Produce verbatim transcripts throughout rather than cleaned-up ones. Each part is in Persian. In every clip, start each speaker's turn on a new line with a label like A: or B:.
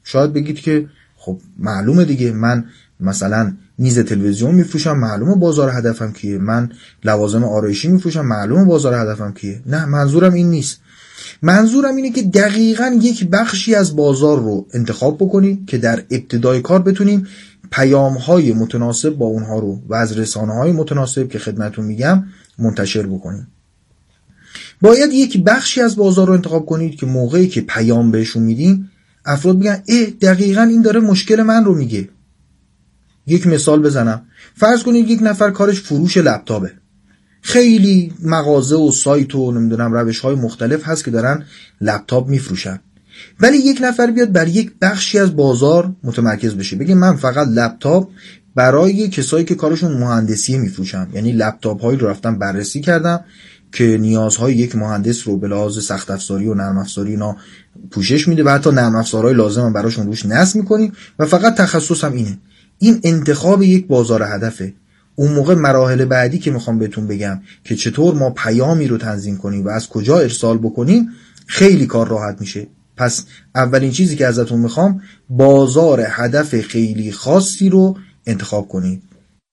A: شاید بگید که خب معلومه دیگه، من مثلا میز تلویزیون میفروشم، معلومه بازار هدفم کیه، من لوازم آرایشی میفروشم، معلومه بازار هدفم کیه. نه، منظورم این نیست. منظورم اینه که دقیقاً یک بخشی از بازار رو انتخاب بکنید که در ابتدای کار بتونیم پیام‌های متناسب با اونها رو و از رسانه‌های متناسب که خدمتتون میگم منتشر بکنیم. باید یک بخشی از بازار رو انتخاب کنید که موقعی که پیام بهشون میدین افراد بگن اه دقیقاً این داره مشکل من رو میگه. یک مثال بزنم. فرض کنید یک نفر کارش فروش لپتاپه. خیلی مغازه و سایت و نمیدونم روش‌های مختلف هست که دارن لپتاپ میفروشن. ولی یک نفر بیاد بر یک بخشی از بازار متمرکز بشه، بگه من فقط لپتاپ برای کسایی که کارشون مهندسی میفروشم، یعنی لپتاپ هایی رو رفتم بررسی کردم که نیازهای یک مهندس رو به لحاظ سخت افزاری و نرم افزاری اینا پوشش میده و حتی نرم افزارهای لازم هم براشون روش نصب میکنیم و فقط تخصصم اینه. این انتخاب یک بازار هدفه. اون موقع مراحل بعدی که میخوام بهتون بگم که چطور ما پیامی رو تنظیم کنیم و از کجا ارسال بکنیم خیلی کار راحت میشه. پس اولین چیزی که ازتون میخوام بازار هدف خیلی خاصی رو انتخاب کنید.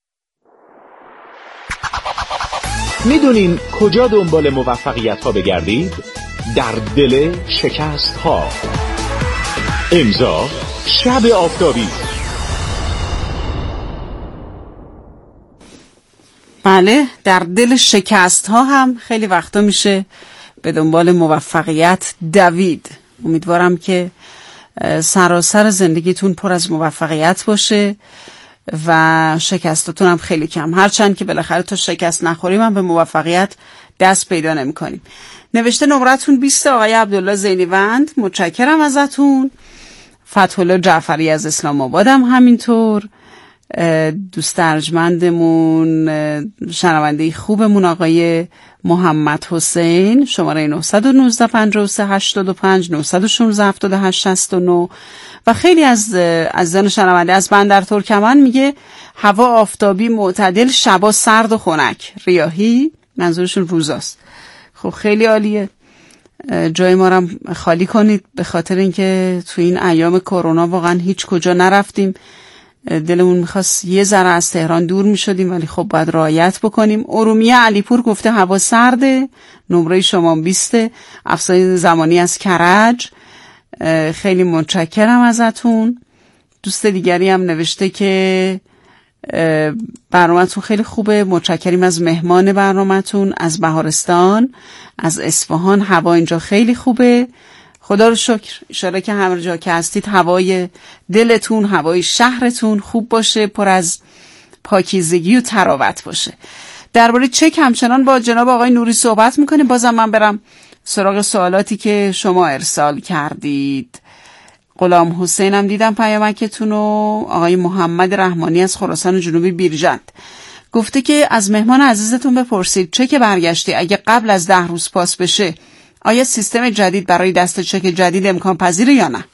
B: میدونین کجا دنبال موفقیت ها بگردید؟ در دل شکست ها. امضا شب آفتابی.
C: بله، در دل شکست ها هم خیلی وقتا میشه به دنبال موفقیت دوید. امیدوارم که سراسر زندگیتون پر از موفقیت باشه و شکستاتون هم خیلی کم، هرچند که بالاخره تا شکست نخوریم هم به موفقیت دست پیدا نمی کنیم. نوشته نمرتون بیست آقای عبدالله زینیوند، متشکرم ازتون. فتح‌الله جعفری از اسلام آباد هم همینطور. دوست ارجمندمون شنونده خوبمون آقای محمد حسین، شماره نه یک نه پنج سه هشت پنج نه یک شش هفت هشت شش نه و خیلی از از زن شنونده از بندر ترکمن میگه هوا آفتابی معتدل، شبا سرد و خنک، ریاحی، منظورشون روزاست. خب خیلی عالیه. جای ما رو خالی کنید به خاطر اینکه تو این ایام کرونا واقعا هیچ کجا نرفتیم. دلمون میخواست یه ذره از تهران دور میشدیم ولی خب باید رعایت بکنیم. ارومیه علیپور گفته هوا سرده، نمره شما بیسته. افسانه زمانی از کرج، خیلی متشکرم ازتون. دوست دیگری هم نوشته که برنامه‌تون خیلی خوبه، متشکریم از مهمان برنامه‌تون از بهارستان، از اصفهان. هوا اینجا خیلی خوبه، خدا رو شکر. اشاره که هر جا که هستید هوای دلتون، هوای شهرتون خوب باشه، پر از پاکیزگی و تراوت باشه. درباره چک همچنان با جناب آقای نوری صحبت میکنیم. بازم من برم سراغ سوالاتی که شما ارسال کردید. غلام حسین هم دیدم پیامکتون و آقای محمد رحمانی از خراسان جنوبی بیرجند گفته که از مهمان عزیزتون بپرسید چک برگشتی اگه قبل از ده روز پاس بشه آیا سیستم جدید برای دست چک جدید امکان پذیره یا نه؟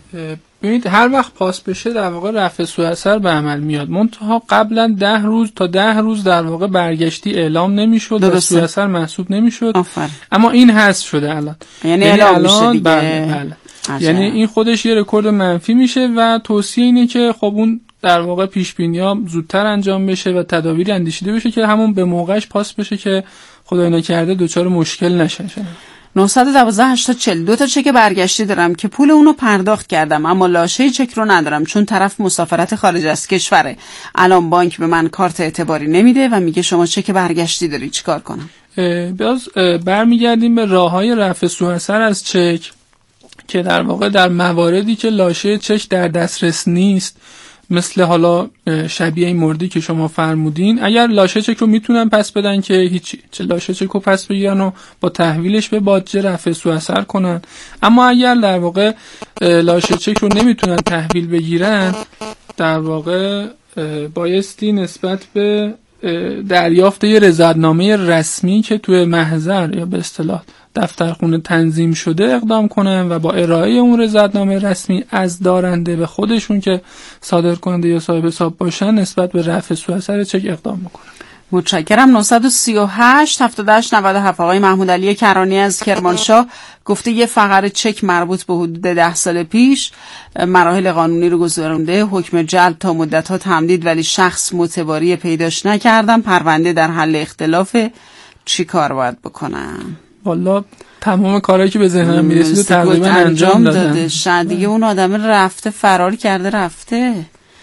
D: ببینید هر وقت پاس بشه در واقع رفع سوء اثر به عمل میاد، منتها قبلا ده روز تا ده روز در واقع برگشتی اعلام نمیشد و سوء اثر محسوب نمیشد. اما این حذف شده الان،
C: یعنی اعلام میشه دیگه.
D: بله بله. یعنی این خودش یه رکورد منفی میشه و توصیه اینه که خب اون در واقع پیش بینی‌ها زودتر انجام بشه و تدابیر اندیشیده بشه که همون به موقعش پاس بشه که خدای نکرده دچار مشکل نشه.
C: نه یک دو هشت چهل دو تا چک برگشتی دارم که پول اونو پرداخت کردم اما لاشه چک رو ندارم چون طرف مسافرت خارج از کشوره. الان بانک به من کارت اعتباری نمیده و میگه شما چک برگشتی داری، چیکار کنم؟
D: باز برمیگردیم به راههای رفع سوء اثر از چک که در واقع در مواردی که لاشه چک در دسترس نیست، مثل حالا شبیه این موردی که شما فرمودین، اگر لاشه چک رو میتونن پس بدن که هیچی، چه لاشه چک رو پس بگیرن و با تحویلش به باجه رفع سوء اثر کنن. اما اگر در واقع لاشه چک رو نمیتونن تحویل بگیرن، در واقع بایستی نسبت به دریافت یه رضایتنامه رسمی که توی محضر یا به اصطلاح دفترخونه تنظیم شده اقدام کنن و با ارائه اون رضایتنامه رسمی از دارنده به خودشون که صادر کننده یا صاحب حساب باشن نسبت به رفع سوء اثر چک اقدام بکنن.
C: متشکرم. نه سه هشت هفت هشت نه هفت آقای محمود علی کرانی از کرمانشاه گفته یه فقره چک مربوط به حدود ده سال پیش مراحل قانونی رو گذرونده، حکم جلب تا مدت‌ها تمدید، ولی شخص معتباری پیداش نکردم، پرونده در حل اختلاف، چی کار باید بکنم؟
D: والا تمام کارهایی که به ذهنم میرسید تقریبا انجام داده.
C: شاید دیگه اون آدم رفته، فرار کرده رفته.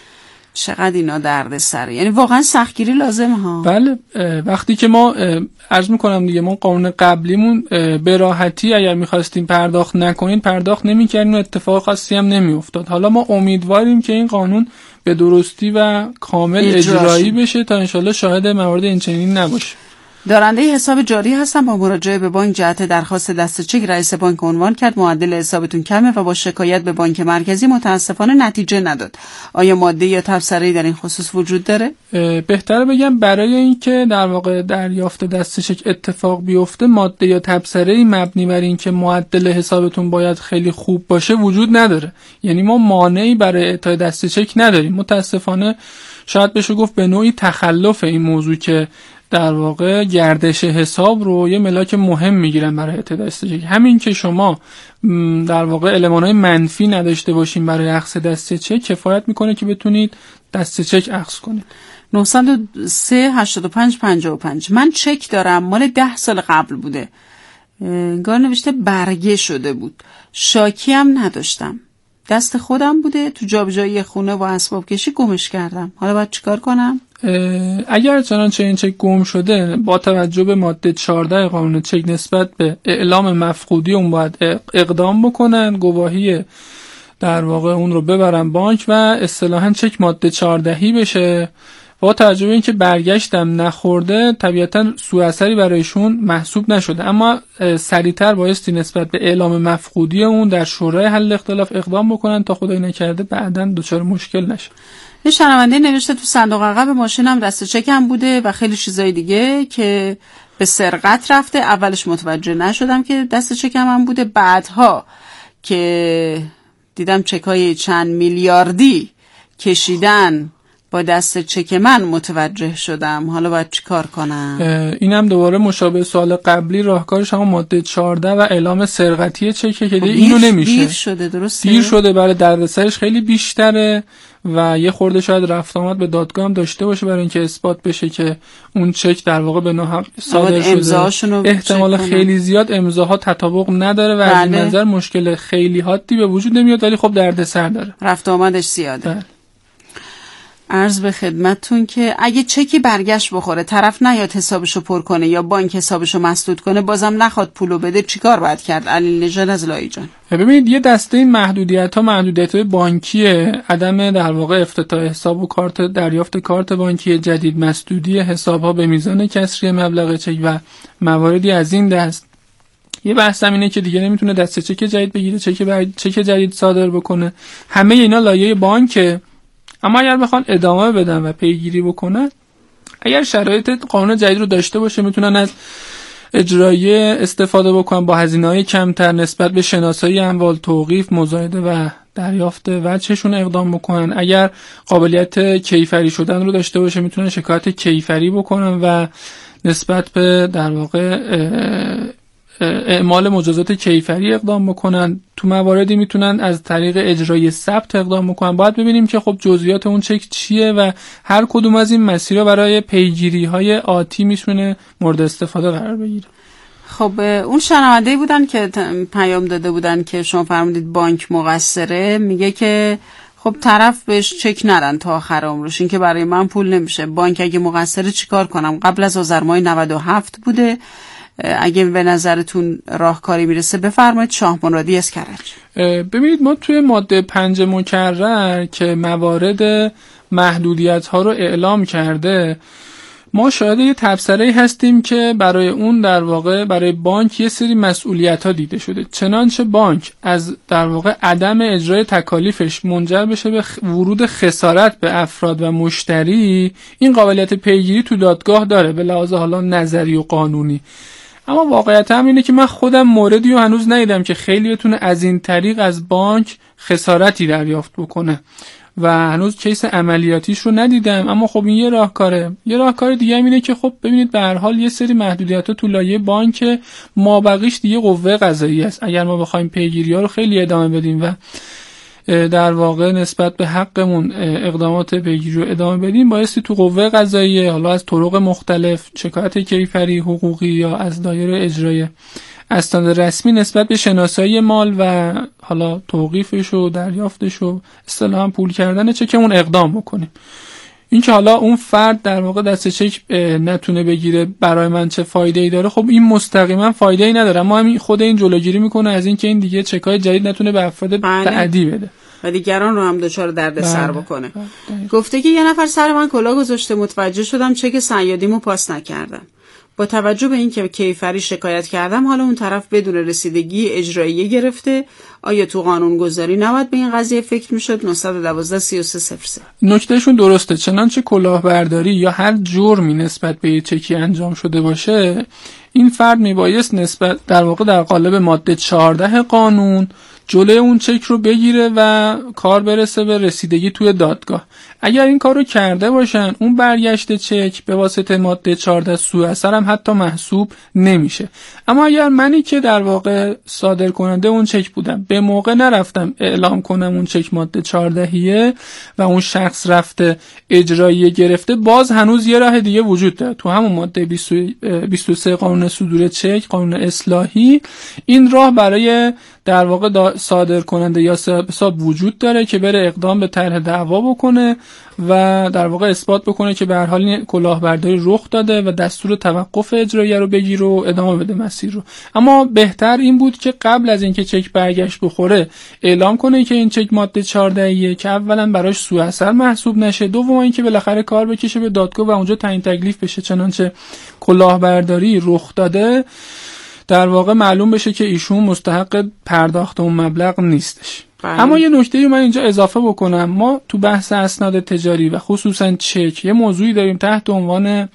C: چقدر اینا درد سره، یعنی واقعا سختگیری لازمه ها.
D: بله، وقتی که ما عرض میکنم دیگه، ما قانون قبلیمون به راحتی اگر میخواستیم پرداخت نکنین پرداخت نمیکردیم و اتفاق خاصی هم نمیافتاد. حالا ما امیدواریم که این قانون به درستی و کامل اجرایی بشه تا انشالله شاهد موارد اینچنین نباشه.
C: دارنده حساب جاری هستم، با مراجعه به بانک جهت درخواست دست چک رئیس بانک عنوان کرد معدل حسابتون کمه و با شکایت به بانک مرکزی متاسفانه نتیجه نداد. آیا ماده یا تبصره‌ای در این خصوص وجود داره؟
D: بهتره بگم برای اینکه در واقع دریافت دست چک اتفاق بیفته ماده یا تبصره‌ای مبنی بر اینکه معدل حسابتون باید خیلی خوب باشه وجود نداره. یعنی ما مانعی برای اعطای دست چک نداریم. متاسفانه شاید بشه گفت به نوعی تخلف این موضوع که در واقع گردش حساب رو یه ملاک مهم میگیرن برای اعطای دست چک. همین که شما در واقع المان‌های منفی نداشته باشین برای اخذ دست چک کفایت میکنه که بتونید دست چک اخذ کنید.
C: نه صفر سه هشت پنج پنج پنج من چک دارم، مال ده سال قبل بوده، انگار نوشته برگه شده بود، شاکی هم نداشتم، دست خودم بوده، تو جابجایی خونه با اسباب کشی گمش کردم، حالا باید چیکار کنم؟
D: اگر چنانچه این چک گم شده با توجه به ماده چهارده قانون چک نسبت به اعلام مفقودی اون باید اقدام بکنن، گواهی در واقع اون رو ببرن بانک و اصطلاحاً چک ماده چهاردهی بشه. با توجه به اینکه برگشتم نخورده طبیعتاً سوء اثری برایشون محسوب نشده، اما سریعتر بایستی نسبت به اعلام مفقودی اون در شورای حل اختلاف اقدام بکنن تا خدای نکرده بعداً دچار مشکل نشه.
C: یه شنونده نوشته تو صندوق عقب ماشینم دست چکم بوده و خیلی چیزای دیگه که به سرقت رفته، اولش متوجه نشدم که دست چکم هم بوده، بعدها که دیدم چکای چند میلیاردی کشیدن با دست چک من متوجه شدم. حالا باید چی کار کنم؟
D: اینم دوباره مشابه سوال قبلی، راهکارش هم ماده چهارده و اعلام سرقتی چکه که دیگه اینو نمیشه.
C: دیر شده، درسته؟
D: دیر شده، برای دردسرش خیلی بیشتره و یه خورده شاید رفت آمد به دادگاه هم داشته باشه برای اینکه اثبات بشه که اون چک در واقع به ناحق صادر شده. احتمال خیلی زیاد امضاها تطابق نداره و از این نظر مشکل خیلی حادی به وجود نمیاد، ولی خب دردسر داره،
C: رفت آمدش زیاده.
D: بله.
C: عرض به خدمتتون که اگه چکی برگشت بخوره، طرف نیاد حسابشو پر کنه یا بانک حسابشو مسدود کنه، بازم نخواد پولو بده، چیکار باید کرد؟ علی نژاد از لایجان.
D: ببینید یه دسته محدودیت‌ها محدودیت‌های بانکیه، عدم در واقع افتتاح حساب و کارت دریافت کارت بانکی جدید، مسدودی حساب‌ها به میزان کسری مبلغ چک و مواردی از این دست. یه بحث اینه که دیگه نمیتونه دست چک جدید بگیره، چک بر... چک جدید صادر بکنه. همه اینا لایه بانکه. اما اگر بخوان ادامه بدن و پیگیری بکنن، اگر شرایط قانون جدید رو داشته باشه میتونن از اجرایی استفاده بکنن با هزینه‌های کمتر نسبت به شناسایی اموال، توقیف، مزایده و دریافت وجهشون اقدام بکنن. اگر قابلیت کیفری شدن رو داشته باشه میتونن شکایت کیفری بکنن و نسبت به در واقع اعمال مجازات کیفری اقدام بکنن. تو مواردی میتونن از طریق اجرای ثبت اقدام بکنن. باید ببینیم که خب جزئیات اون چک چیه و هر کدوم از این مسیرها برای پیگیری های آتی میتونه مورد استفاده قرار بگیره.
C: خب اون شنونده‌ای بودن که پیام داده بودن که شما فرمودید بانک مقصره، میگه که خب طرف بهش چک ندن تا آخر عمرش، این که برای من پول نمیشه. بانک اگه مقصره چیکار کنم؟ قبل از آذر ماه نود و هفت بوده. اگه به نظرتون راهکاری میرسه بفرمایید. شاه مرادی از کرج.
D: ببینید ما توی ماده پنج مکرر که موارد محدودیت ها رو اعلام کرده، ما شاهد یه تبصره‌ای هستیم که برای اون در واقع برای بانک یه سری مسئولیت ها دیده شده. چنانچه بانک از در واقع عدم اجرای تکالیفش منجر بشه به ورود خسارت به افراد و مشتری، این قابلیت پیگیری تو دادگاه داره به لحاظ حالا نظری و قانونی. اما واقعیت هم اینه که من خودم موردی رو هنوز ندیدم که خیلی بتونه از این طریق از بانک خسارتی دریافت بکنه و هنوز کیس عملیاتیش رو ندیدم، اما خب این یه راهکاره. یه راهکار دیگه هم اینه که خب ببینید به هر حال یه سری محدودیت‌ها تو لایحه بانک مابقیش دیگه قوه قضاییه است. اگر ما بخوایم پیگیری‌ها رو خیلی ادامه بدیم و در واقع نسبت به حقمون اقدامات پیگیری رو ادامه بدیم، بایستی تو قوه قضاییه، حالا از طرق مختلف، شکایت کیفری حقوقی یا از دایره اجرایی اسناد رسمی نسبت به شناسایی مال و حالا توقیفش و دریافتش و اصطلاحاً پول کردن چکمون اقدام بکنیم. این که حالا اون فرد در واقع دست چک نتونه بگیره برای من چه فایده ای داره، خب این مستقیما فایده ای نداره، ما همین خود این جلوگیری میکنه از این که این دیگه چکای جدید نتونه به افراد تعدی بده
C: و دیگران رو هم دچار دردسر بکنه. گفته که یه نفر سر من کلاه گذاشته، متوجه شدم چک صیادیمو پاس نکردم. با توجه به اینکه کیفری شکایت کردم، حالا اون طرف بدون رسیدگی اجراییه گرفته، آیا تو قانونگذاری نباید به این قضیه فکر میشد؟ نه یک دو سی و سه صفر سه
D: نکتهشون درسته. چنانچه کلاهبرداری یا هر جرمی نسبت به یه چکی انجام شده باشه، این فرد میبایست نسبت در واقع در قالب ماده چهارده قانون جلوی اون چک رو بگیره و کار برسه به رسیدگی توی دادگاه. اگر این کار رو کرده باشن، اون برگشت چک به واسطه ماده چهارده سوء اثر هم حتی محسوب نمیشه. اما اگر منی که در واقع صادر کننده اون چک بودم، به موقع نرفتم اعلام کنم اون چک ماده چهاردهیه و اون شخص رفته اجرایی گرفته، باز هنوز یه راه دیگه وجود داره. تو همون ماده بیست و سه قانون صدور چک، قانون اصلاحی، این راه برای در واقع صادر کننده یا صاحب حساب وجود داره که بره اقدام به طرح دعوا بکنه و در واقع اثبات بکنه که به هر حال کلاهبرداری رخ داده و دستور توقف اجرایی رو بگیره و ادامه بده مسیر رو. اما بهتر این بود که قبل از اینکه چک برگشت بخوره اعلام کنه که این چک ماده چهاردهیه، که اولا براش سوء اثر محسوب نشه، دوم اینکه بالاخره کار بکشه به دادگاه و اونجا تعیین تکلیف بشه. چنانچه کلاهبرداری رخ داده در واقع معلوم بشه که ایشون مستحق پرداخت اون مبلغ نیستش. بله. اما یه نکته‌ای من اینجا اضافه بکنم، ما تو بحث اسناد تجاری و خصوصا چک یه موضوعی داریم تحت عنوان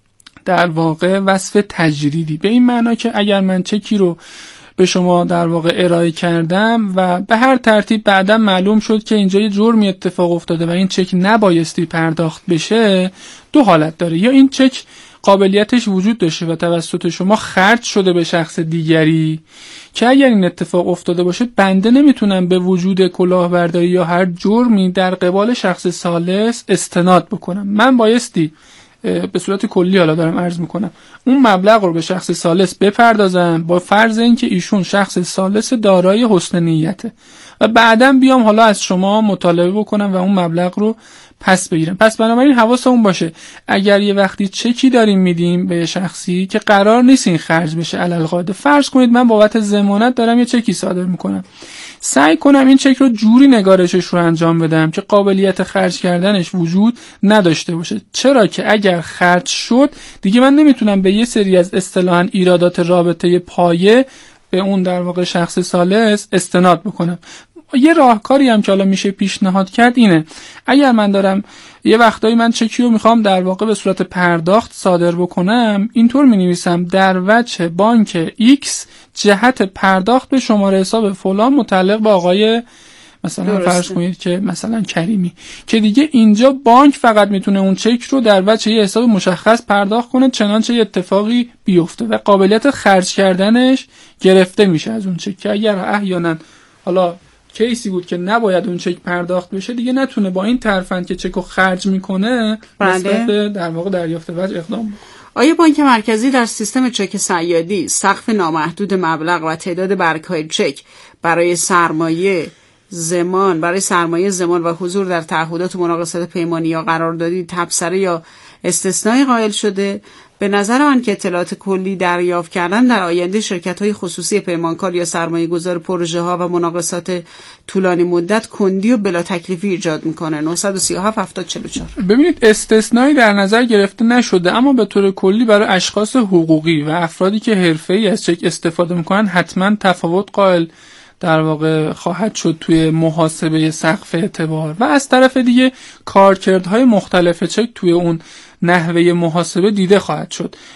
D: در واقع وصف تجریدی، به این معنا که اگر من چکی رو به شما در واقع ارائه کردم و به هر ترتیب بعدا معلوم شد که اینجا یه جرمی اتفاق افتاده و این چک نبایستی پرداخت بشه، دو حالت داره. یا این چک قابلیتش وجود داشته و توسط شما خرج شده به شخص دیگری، که اگر این اتفاق افتاده باشه بنده نمیتونم به وجود کلاهبرداری یا هر جرمی در قبال شخص ثالث استناد بکنم. من بایستی به صورت کلی حالا دارم عرض میکنم اون مبلغ رو به شخص ثالث بپردازم با فرض اینکه ایشون شخص ثالث دارای حسن نیته و بعداً بیام حالا از شما مطالبه بکنم و اون مبلغ رو پس بگیرم. پس بنابراین حواسمون باشه اگر یه وقتی چکی داریم میدیم به شخصی که قرار نیست این خرج بشه، علالقاعده فرض کنید من بابت ضمانت دارم یه چکی صادر میکنم، سعی کنم این چک رو جوری نگارشش رو انجام بدم که قابلیت خرج کردنش وجود نداشته باشه. چرا که اگر خرج شد دیگه من نمیتونم به یه سری از اصطلاحاً ایرادات رابطه پایه به اون در واقع شخص ثالث استناد بکنم. یه راهکاری هم که حالا میشه پیشنهاد کرد اینه، اگر من دارم یه وقتایی من چکی رو میخوام در واقع به صورت پرداخت صادر بکنم، اینطور مینویسم در وجه بانک X جهت پرداخت به شماره حساب فلان متعلق به آقای مثلا فرض کنید که مثلا کریمی، که دیگه اینجا بانک فقط میتونه اون چک رو در وجه یه حساب مشخص پرداخت کنه چنانچه یه اتفاقی بیفته و قابلیت خرج کردنش گرفته میشه از اون چک، که اگر احیانا حالا کیسی بود که نباید اون چک پرداخت بشه دیگه نتونه با این ترفند که چکو خرج میکنه نسبت به در واقع دریافت وجه اقدام بکنه.
C: آیا بانک مرکزی در سیستم چک صیادی سقف نامحدود مبلغ و تعداد برگ‌های چک برای سرمایه زمان برای سرمایه زمان و حضور در تعهدات و مناقصات پیمانی یا قراردادی تبصره یا استثنایی قائل شده؟ به نظر من که اطلاعات کلی دریافت کردن در آینده شرکت‌های خصوصی پیمانکار یا سرمایه‌گذار پروژه‌ها و مناقصات طولانی مدت کندی و بلا تکلیفی ایجاد می‌کنه. نه سه هفت هفتاد چهل و چهار.
D: ببینید استثنایی در نظر گرفته نشده، اما به طور کلی برای اشخاص حقوقی و افرادی که حرفه‌ای از چک استفاده می‌کنن حتما تفاوت قائل در واقع خواهد شد توی محاسبه سقف اعتبار و از طرف دیگه کارکردهای مختلف چک توی اون نحوه محاسبه دیده خواهد شد.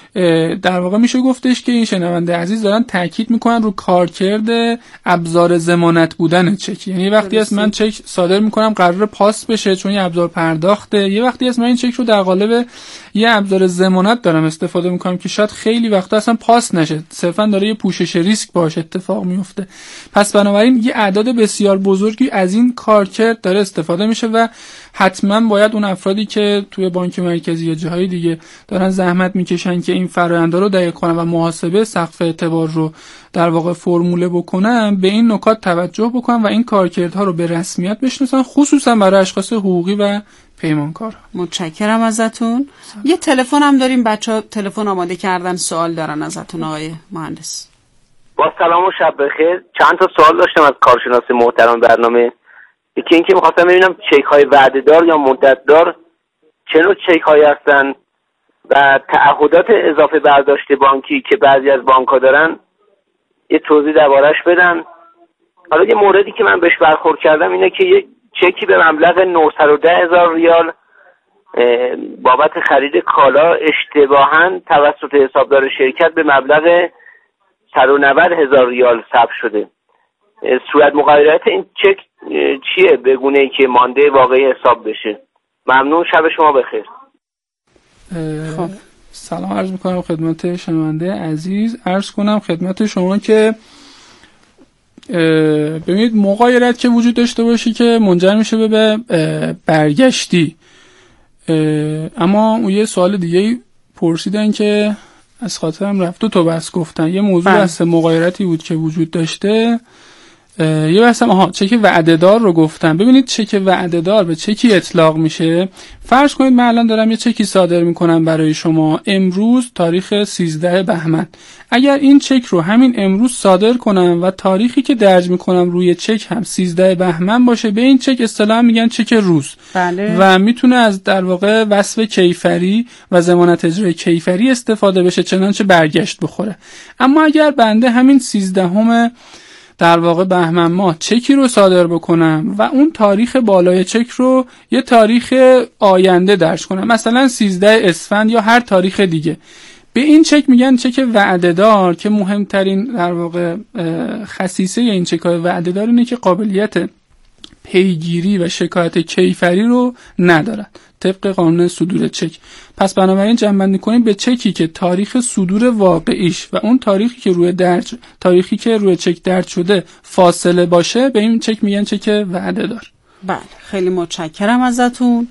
D: در واقع میشه گفتش که این شنونده عزیز دارن تاکید میکنن رو کارکرد ابزار ضمانت بودن چک. یعنی وقتی از من چک صادر میکنم قرار پاس بشه چون یه ابزار پرداخته، یه وقتی از من این چک رو در قالب یه ابزار ضمانت دارم استفاده میکنم که شاید خیلی وقتا اصلا پاس نشه، صرفا داره یه پوشش ریسک باش اتفاق میفته. پس بنابراین یه اعداد بسیار بزرگی از این کارکرد داره استفاده میشه و حتما باید اون افرادی که توی بانک مرکزی یا جاهای دیگه دارن زحمت میکشن که این فرآیند رو دقیق کنن و محاسبه سقف اعتبار رو در واقع فرموله بکنن، به این نکات توجه بکنن و این کارکردها رو به رسمیت بشناسن، خصوصا برای اشخاص حقوقی و پیمانکار.
C: متشکرم ازتون. یه تلفن هم داریم، بچه‌ها تلفن آماده کردن، سوال دارن ازتون آقای مهندس.
E: با سلام و شب بخیر. چند تا سوال داشتم از کارشناس محترم برنامه. یکی اینکه می‌خواستم ببینم چک های وعده دار یا مدت دار چه نوع چک هایی هستن و تعهدات اضافه برداشت بانکی که بعضی از بانک‌ها دارن یه توضیح دربارش بدن. حالا یه موردی که من بهش برخورد کردم اینه که یه چکی به مبلغ نهصد و ده هزار ریال بابت خرید کالا اشتباهاً توسط حسابدار شرکت به مبلغ صد و نود هزار ریال ثبت شده. صورت مقررات این چک چیه به گونه‌ای که مانده واقعی حساب بشه؟ ممنون، شب شما بخیر.
D: خب سلام عرض میکنم خدمت شنونده عزیز. عرض کنم خدمت شما که ببینید مغایرت که وجود داشته باشه که منجر میشه به برگشتی. اما اون یه سوال دیگه پرسیدن که از خاطرم رفت، دو تا بس گفتن. یه موضوع بحث مغایرتی بود که وجود داشته، یه بحث آها چک وعده دار رو گفتم. ببینید چک وعده دار به چکی اطلاق میشه. فرض کنید من الان دارم یه چکی صادر میکنم برای شما امروز تاریخ سیزده بهمن. اگر این چک رو همین امروز صادر کنم و تاریخی که درج میکنم روی چک هم سیزده بهمن باشه، به این چک اصطلاحاً میگن چک روز.
C: بله.
D: و میتونه از در واقع وصف کیفری و ضمانت اجرای کیفری استفاده بشه چنانچه برگشت بخوره. اما اگر بنده همین سیزدهم در واقع بهمن ماه چکی رو صادر بکنم و اون تاریخ بالای چک رو یه تاریخ آینده درج کنم، مثلا سیزده اسفند یا هر تاریخ دیگه، به این چک میگن چک وعده دار که مهمترین در واقع خصیصه این چک‌های وعده دار اینه که قابلیت پیگیری و شکایت کیفری رو ندارن طبق قانون صدور چک. پس بنابراین جمع‌بندی کنیم به چکی که تاریخ صدور واقعیش و اون تاریخی که روی درج تاریخی که روی چک درج شده فاصله باشه، به این چک میگن چک وعده دار.
C: بله خیلی متشکرم ازتون.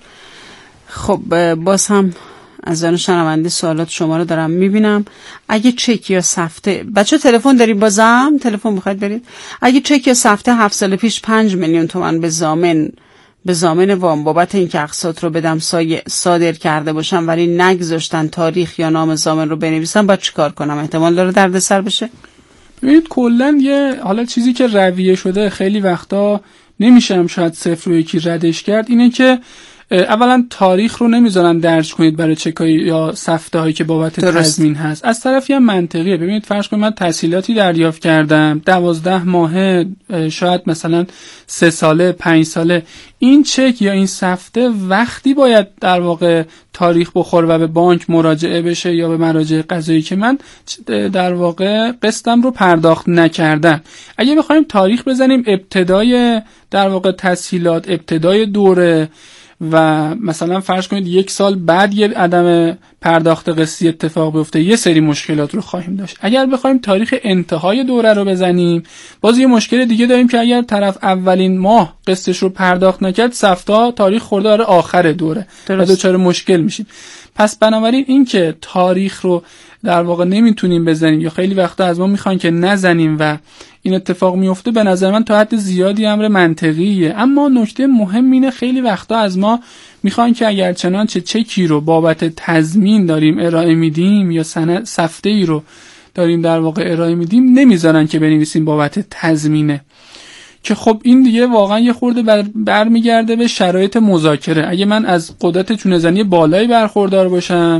C: خب باز هم از آن شنونده سوالات شما رو دارم میبینم. اگه چک یا سفته، بچه تلفن داریم بازم تلفن میخواید برید؟ اگه چک یا سفته هفت سال پیش پنج میلیون تومان به ضامن به ضامن وام بابت اینکه اقساط رو بدم صادر کرده باشم ولی نگذاشتن تاریخ یا نام ضامن رو بنویسم، باید چیکار کنم؟ احتمال داره دردسر بشه؟
D: ببینید کلا یه حالا چیزی که رویه شده خیلی وقتا نمیشم شاید صفر و یکی ردش کرد، اینه که اولا تاریخ رو نمیذارن درج کنید برای چکای یا سفته هایی که بابت تضمین هست. از طرفی هم منطقیه. ببینید فرض کنید من تسهیلاتی دریافت کردم دوازده ماهه، شاید مثلا سه ساله پنج ساله، این چک یا این سفته وقتی باید در واقع تاریخ بخور و به بانک مراجعه بشه یا به مراجع قضایی که من در واقع قسطم رو پرداخت نکردم. اگه بخوایم تاریخ بزنیم ابتدای در واقع تسهیلات، ابتدای دوره، و مثلا فرض کنید یک سال بعد یه عدم پرداخت قسطی اتفاق بیفته، یه سری مشکلات رو خواهیم داشت. اگر بخوایم تاریخ انتهای دوره رو بزنیم، باز یه مشکل دیگه داریم که اگر طرف اولین ماه قسطش رو پرداخت نکرد، سفتا تاریخ خورده داره آخر دوره و دچار مشکل میشیم. پس بنابراین این که تاریخ رو در واقع نمیتونیم بزنیم یا خیلی وقتا از ما میخوان که نزنیم و این اتفاق میفته، به نظر من تا حد زیادی امر منطقیه. اما نکته مهم اینه خیلی وقتا از ما میخوان که اگر چنانچه چکی رو بابت تضمین داریم ارائه میدیم یا سند سفته ای رو داریم در واقع ارائه میدیم، نمیذارن که بنویسیم بابت تضمینه، که خب این دیگه واقعا یه خورده بر برمیگرده به شرایط مذاکره. اگه من از قدرت چونه‌زنی بالایی برخوردار باشم،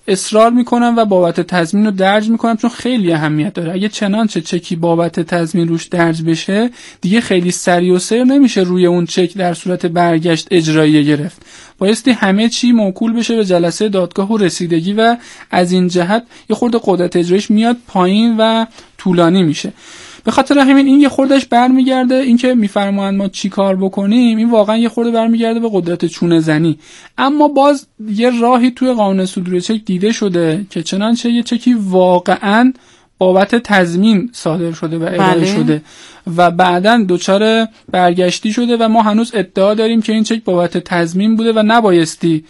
D: اصرار میکنم و بابت تضمین رو درج میکنم، چون خیلی اهمیت داره. اگه چنانچه چکی بابت تضمین روش درج بشه دیگه خیلی سریع و سیر نمیشه روی اون چک در صورت برگشت اجرایی گرفت. بایستی همه چی موکول بشه به جلسه دادگاه و رسیدگی و از این جهت یه خورده قدرت اجرایش میاد پایین و طولانی میشه. به خاطر همین این یه خوردهش برمیگرده، این که میفرمایند ما چی کار بکنیم، این واقعا یه خورده برمیگرده به قدرت چونه زنی. اما باز یه راهی توی قانون صدور چک دیده شده که چنانچه یه چکی واقعا بابت تضمین صادر شده و ارائه بله. شده و بعداً دچار برگشتی شده و ما هنوز ادعا داریم که این چک بابت تضمین بوده و نبایستی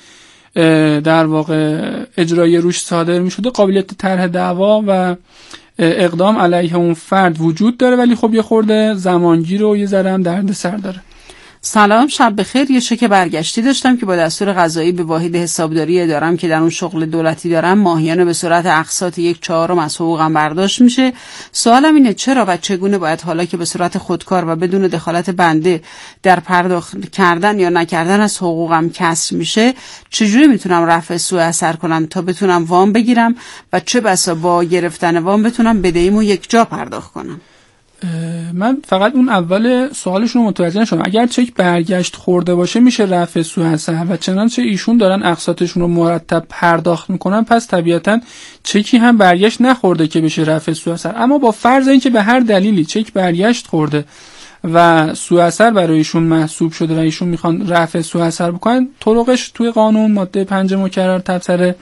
D: در واقع اجرای روش صادر می شده، قابلیت طرح دعوا و اقدام علیه اون فرد وجود داره، ولی خب یه خورده زمانگیر و یه ذره هم دردسر داره.
C: سلام، شب بخیر. یه چک برگشتی داشتم که با دستور قضایی به واحد حسابداری دارم که در اون شغل دولتی دارم ماهیانه به صورت اقساط یک چهارم از حقوقم برداشت میشه. سوالم اینه چرا و چگونه باید حالا که به صورت خودکار و بدون دخالت بنده در پرداخت کردن یا نکردن از حقوقم کسر میشه، چجوری میتونم رفع سوء اثر کنم تا بتونم وام بگیرم و چه بسا با گرفتن وام بتونم بدهیمو یک جا پرداخت کنم؟
D: من فقط اون اول سوالشون رو متوجه نشدم. اگر چک برگشت خورده باشه میشه رفع سوء اثر و چنانچه ایشون دارن اقساطشون رو مرتب پرداخت میکنن، پس طبیعتا چکی هم برگشت نخورده که بشه رفع سوء اثر. اما با فرض اینکه به هر دلیلی چک برگشت خورده و سوء اثر برای ایشون محسوب شده و ایشون میخوان رفع سوء اثر بکنن، طرقش توی قانون ماده پنج مکرر تبصره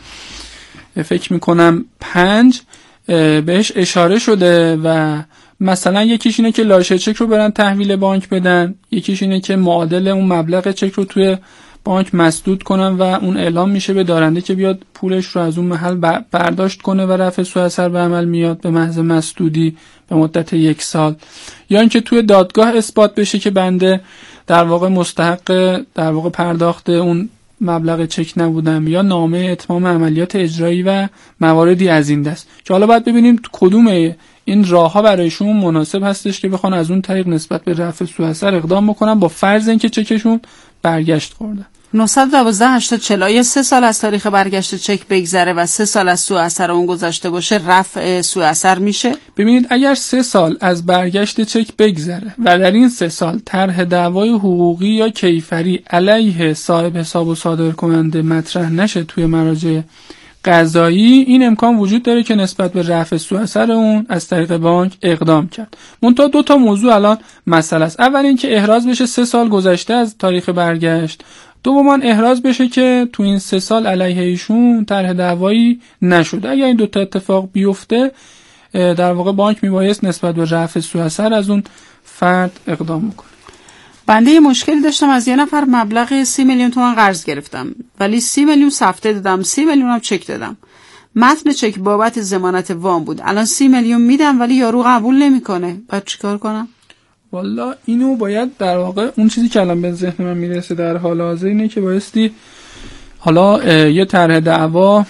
D: فکر میکنم پنج بهش اشاره شده و مثلا یکیش اینه که لاشه چک رو برن تحویل بانک بدن، یکیش اینه که معادل اون مبلغ چک رو توی بانک مسدود کنن و اون اعلام میشه به دارنده که بیاد پولش رو از اون محل برداشت کنه و رفع سوء اثر به عمل میاد به محض مسدودی به مدت یک سال. یا اینکه توی دادگاه اثبات بشه که بنده در واقع مستحق در واقع پرداخت اون مبلغ چک نبودم، یا نامه اتمام عملیات اجرایی و مواردی از این دست، که حالا باید ببینیم کدوم این راه‌ها برایشون مناسب هستش که بخوان از اون طریق نسبت به رفع سوء اثر اقدام بکنن با فرض اینکه چکشون برگشت خورده.
C: نه یک دو هشت چهل سه سال از تاریخ برگشت چک بگذره و سه سال از سوء اثر اون گذشته باشه، رفع سوء اثر میشه؟
D: ببینید اگر سه سال از برگشت چک بگذره و در این سه سال طرح دعوای حقوقی یا کیفری علیه صاحب حساب و صادر کننده مطرح نشه توی مراجع قضایی، این امکان وجود داره که نسبت به رفع سوء اثر اون از طریق بانک اقدام کرد. منتها دو تا موضوع الان مسئله است. اول اینکه احراز بشه سه سال گذشته از تاریخ برگشت، دوما احراز بشه که تو این سه سال علیه ایشون طرح دعوایی نشده. اگر این دو تا اتفاق بیفته در واقع بانک میبایست نسبت به رفع سوء اثر از اون فرد اقدام بکنه.
C: بنده یه مشکلی داشتم، از یه نفر مبلغ سی میلیون تومان قرض گرفتم ولی سی میلیون سفته دادم، سی میلیون هم چک دادم. متن چک بابت ضمانت وام بود. الان سی میلیون میدم ولی یارو قبول نمیکنه. بعد چیکار کنم؟
D: والا اینو باید در واقع اون چیزی که الان به ذهن من میرسه در حال حاضر اینه که بایستی حالا یه طرح دعوا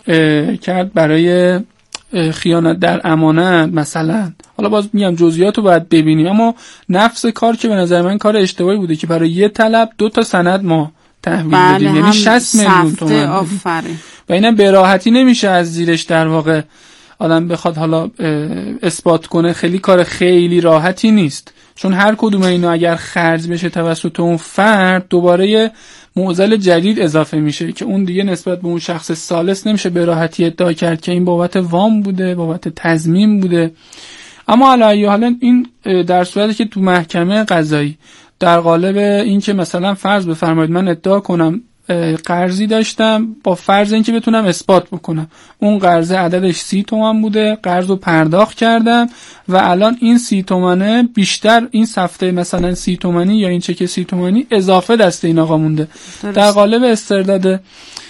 D: کرد برای خیانت در امانت مثلا. حالا باز میگم جزئیاتو باید ببینیم، اما نفس کار که به نظر من کار اشتباهی بوده که برای یه طلب دو تا سند ما تحویل دادیم، یعنی شصت میلیون تومان و اینم به راحتی نمیشه از زیرش در واقع آدم بخواد حالا اثبات کنه. خیلی کار خیلی راحتی نیست، چون هر کدوم اینا اگر خرج بشه توسط اون فرد دوباره یه معضل جدید اضافه میشه که اون دیگه نسبت به اون شخص ثالث نمیشه به راحتی ادعا کرد که این بابت وام بوده، بابت تضمین بوده. اما علیه حالا این در صورتی که تو محکمه قضایی در قالب این که مثلا فرض بفرمایید من ادعا کنم قرضی داشتم، با فرض اینکه بتونم اثبات بکنم اون قرض عددش سی تومن بوده، قرض رو پرداخت کردم و الان این سی تومنه بیشتر این سفته مثلا سی تومنی یا این چک سی تومنی اضافه دست این آقا مونده. در قالب استرداد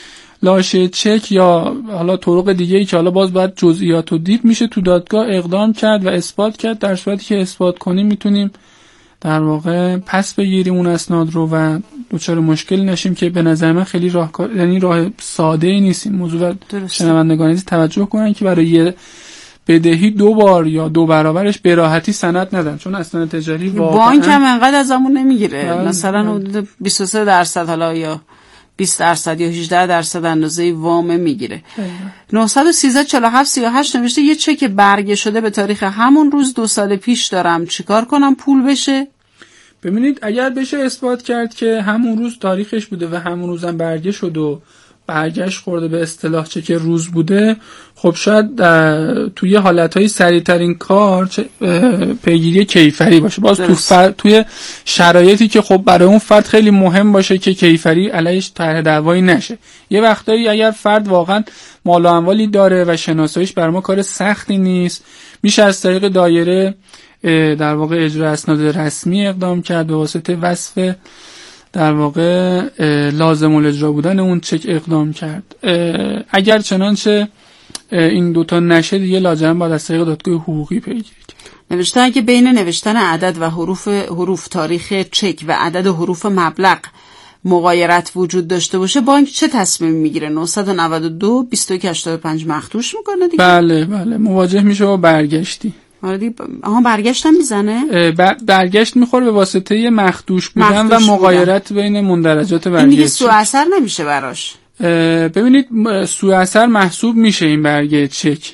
D: لاشه چک یا حالا طرق دیگه‌ای که حالا باز باید جزئیات رو دید، میشه تو دادگاه اقدام کرد و اثبات کرد. در صورتی که اثبات کنیم میتونیم در واقع پس بگیریم اون اسناد رو و دچار مشکل نشیم که به نظر من خیلی راهکار، یعنی راه ساده ای نیست. این موضوع شنوندگان عزیز توجه کنن که برای یه بدهی دو بار یا دو برابرش به راحتی سند ندن، چون اسناد تجاری واقعا
C: بانک هم انقدر ازمون نمیگیره. مثلا حدود بیست و سه درصد حالا یا بیست درصد یا هجده درصد اندازه وام میگیره. نه یک سه چهار هفت سه هشت نوشته یه چک برگه شده به تاریخ همون روز دو سال پیش دارم، چیکار کنم پول بشه؟
D: ببینید اگر بشه اثبات کرد که همون روز تاریخش بوده و همون روزم برگه شد و برگشت خورده به اصطلاح چک روز بوده، خب شاید توی حالتهای سریع ترین کار پیگیری کیفری باشه. باز تو فر... توی شرایطی که خب برای اون فرد خیلی مهم باشه که کیفری علیهش طرح دعوایی نشه. یه وقتایی اگر فرد واقعا مال و اموالی داره و شناساییش بر ما کار سختی نیست، میشه از طریق دایره در واقع اجرا اسناد رسمی اقدام کرد، به واسطه وصف در واقع لازم الاجرا بودن اون چک اقدام کرد. اگر چنانچه این دوتا نشه دیگه لاجرم باید از طریق دادگاه حقوقی پیگیری کرد.
C: نوشته اگه بین نوشتن عدد و حروف حروف تاریخ چک و عدد و حروف مبلغ مغایرت وجود داشته باشه بانک چه تصمیمی میگیره؟ نه نه دو بیست و یک هشتاد و پنج مخدوش میکنه دیگه؟
D: بله بله مواجه میشه با برگشتی.
C: آها برگشت هم میزنه؟
D: برگشت میخوره به واسطه مخدوش بودن مخدوش و مغایرت بودن. بین مندرجات برگشت این
C: دیگه سوء اثر نمیشه براش؟
D: ببینید سوء اثر محسوب میشه این برگه چک،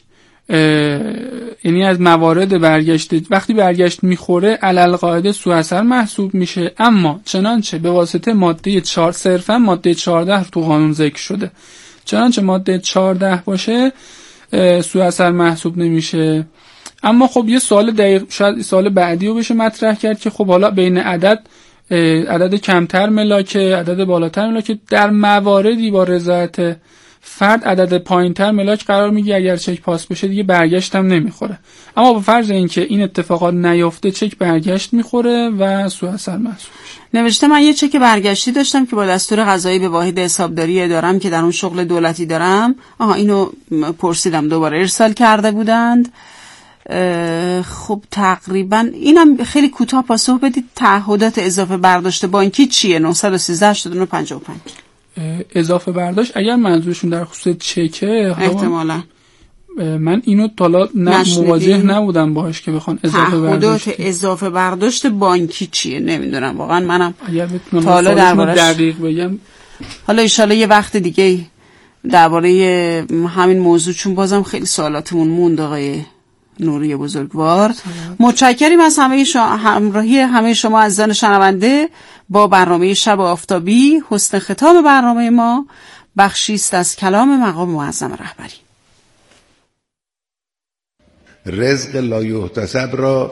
D: یعنی از موارد برگشت وقتی برگشت میخوره علل قاعده سوء اثر محسوب میشه، اما چنانچه به واسطه ماده چهار صرفا ماده چهارده تو قانون ذکر شده، چنانچه ماده چهارده باشه سوء اثر محسوب نمیشه. اما خب یه سوال دقیق شاید سوال بعدی رو بشه مطرح کرد که خب حالا بین عدد عدد کمتر ملاکه عدد بالاتر ملاکه، در مواردی با رضایت فرد عدد پایینتر ملاک قرار میگیره، اگر چک پاس بشه دیگه برگشت هم نمیخوره. اما با فرض اینکه این اتفاقات نیفته چک برگشت میخوره و سوء اثر محسوب میشه.
C: نوشته من یه چک برگشتی داشتم که با دستور قضایی به واحد حسابداری دارم که در اون شغل دولتی دارم. آها اینو پرسیدم دوباره ارسال کرده بودند. خب تقریبا اینم خیلی کوتاه پاسخ بدید. تعهدات اضافه برداشت بانکی چیه؟ نه یک سه هشت نه پنج پنج
D: اضافه برداشت اگر منظورشون در خصوص چکه
C: احتمالاً
D: من اینو تالا نه مواجه نبودم باهاش که بخوان اضافه برداشت.
C: تعهدات اضافه برداشت بانکی چیه نمیدونم واقعا، منم
D: تالا دربارش دقیق بگم.
C: حالا ان شاءالله یه وقت دیگه درباره همین موضوع، چون بازم خیلی سوالاتمون موند آقای نوری بزرگوار. متشکریم از همه شما، همراهی همه شما عزیزان شنونده با برنامه شب آفتابی. حسن ختام برنامه ما بخشی است از کلام مقام معظم رهبری.
F: رزق لایحتسب را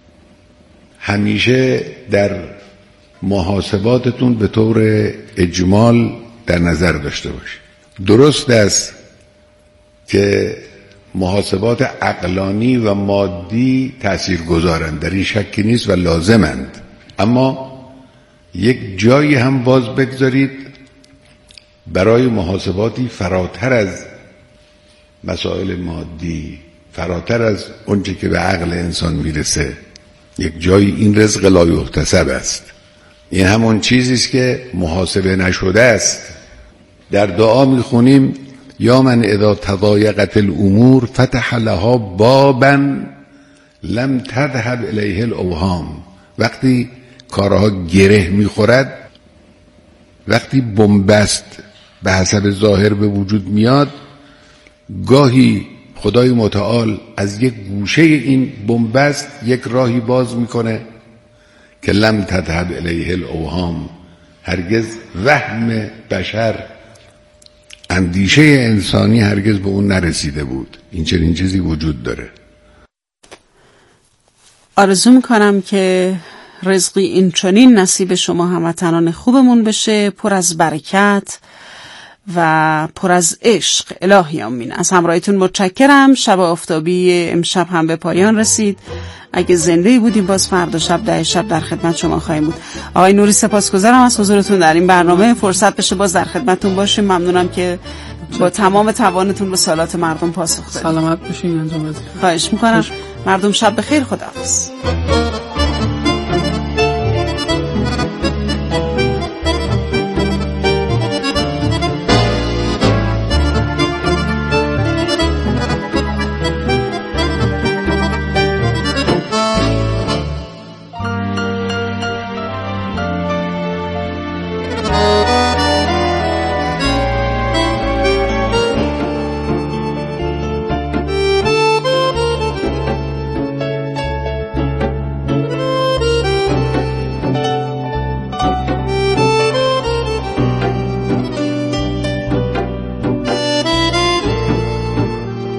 F: همیشه در محاسباتتون به طور اجمال در نظر داشته باشید. درست است که محاسبات عقلانی و مادی تأثیر گذارند، در این شکی نیست و لازمند، اما یک جایی هم باز بگذارید برای محاسباتی فراتر از مسائل مادی، فراتر از اونچه که به عقل انسان میرسه. یک جایی این رزق لایحتسب است، این همون چیزی است که محاسبه نشده است. در دعا میخونیم یا من اذا تضایقت الامور فتح لها بابا لم تذهب الیه الاوهام. وقتی کارها گره میخورد، وقتی بنبست به حسب ظاهر به وجود میاد، گاهی خدای متعال از یک گوشه این بنبست یک راهی باز میکنه که لم تذهب الیه الاوهام، هرگز وهم بشر، اندیشه انسانی هرگز به اون نرسیده بود. این چنین چیزی وجود داره.
C: آرزو میکنم که رزقی این چنین نصیب شما هموطنان خوبمون بشه، پر از برکت و پر از عشق. الهی آمین. از همراهیتون متشکرم. شب آفتابی امشب هم به پایان رسید. اگه زنده بودیم باز فردا شب ده شب در خدمت شما خواهیم بود. آقای نوری سپاسگزارم از حضورتون در این برنامه. فرصت بشه باز در خدمتتون باشیم. ممنونم که با تمام توانتون به سوالات مردم پاسخ دادید.
D: سلامت باشین. انجام بدید.
C: خواهش میکنم. مردم شب بخیر. خداحافظ.